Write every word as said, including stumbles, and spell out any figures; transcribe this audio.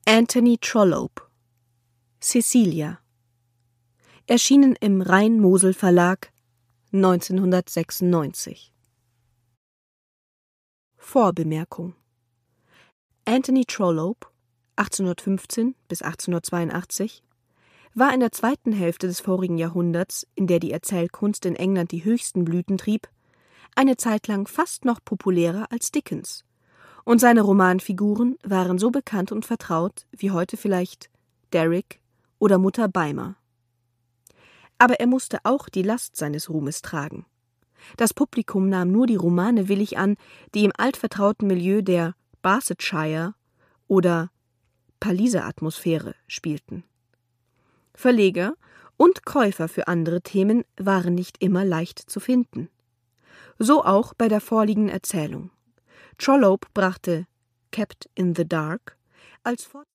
Anthony Trollope, Cecilia. Erschienen im Rhein-Mosel-Verlag neunzehnhundertsechsundneunzig. Vorbemerkung: Anthony Trollope achtzehnhundertfünfzehn bis achtzehnhundertzweiundachtzig war in der zweiten Hälfte des vorigen Jahrhunderts, in der die Erzählkunst in England die höchsten Blüten trieb, eine Zeit lang fast noch populärer als Dickens, und seine Romanfiguren waren so bekannt und vertraut wie heute vielleicht Derrick oder Mutter Beimer. Aber er musste auch die Last seines Ruhmes tragen. Das Publikum nahm nur die Romane willig an, die im altvertrauten Milieu der Barsetshire oder Paliser Atmosphäre spielten. Verleger und Käufer für andere Themen waren nicht immer leicht zu finden. So auch bei der vorliegenden Erzählung. Trollope brachte »Kept in the Dark« als